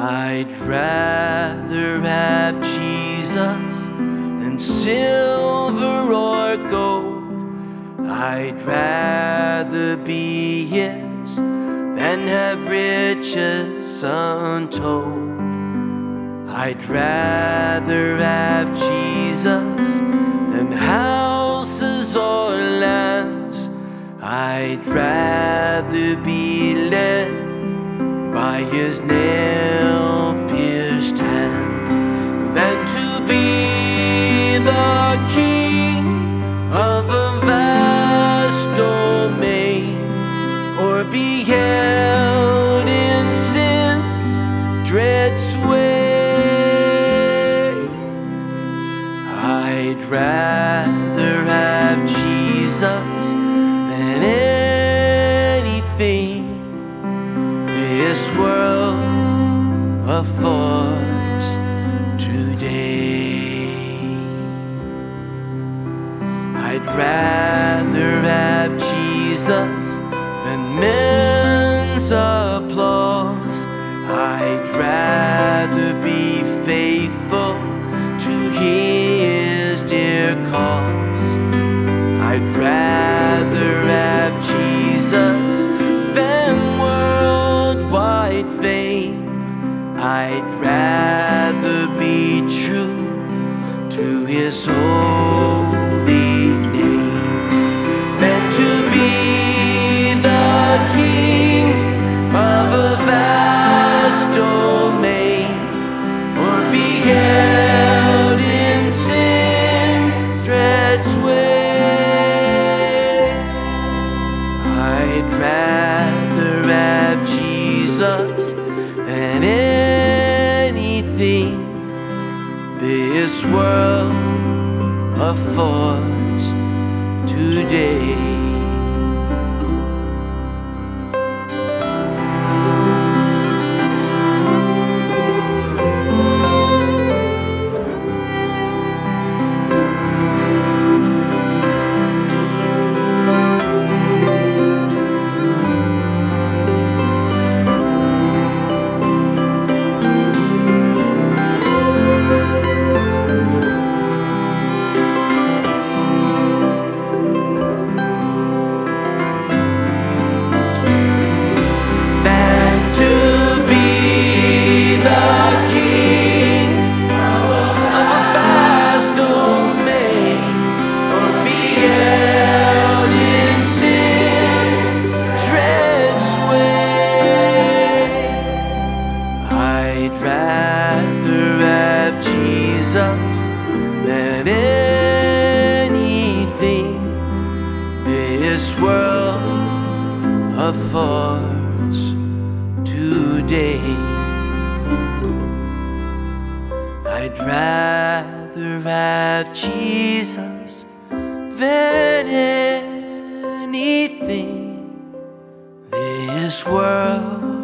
I'd rather have Jesus than silver or gold. I'd rather be His than have riches untold. I'd rather have Jesus than houses or lands. I'd rather be led by His nail-pierced hand than to be the king of a vast domain, or be held in sin's dread sway. I'd rather have Jesus than anything this world affords today. I'd rather have Jesus than men's applause. I'd rather be faithful to His dear cause. I'd rather have Jesus than worldwide fame. I'd rather be true to His holy name than to be the king of a vast domain, or be held in sin's dread sway. I'd rather have Jesus than anything this world affords today. I'd rather have Jesus than anything this world affords today. I'd rather have Jesus than anything this world